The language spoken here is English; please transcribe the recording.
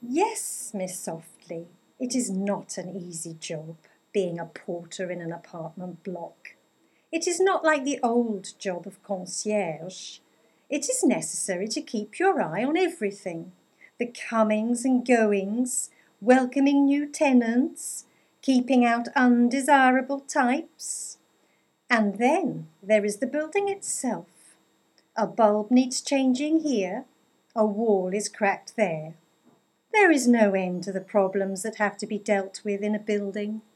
Yes, Miss Softly, it is not an easy job, being a porter in an apartment block. It is not like the old job of concierge. It is necessary to keep your eye on everything, the comings and goings, welcoming new tenants, keeping out undesirable types. And then there is the building itself. A bulb needs changing here, a wall is cracked there. There is no end to the problems that have to be dealt with in a building.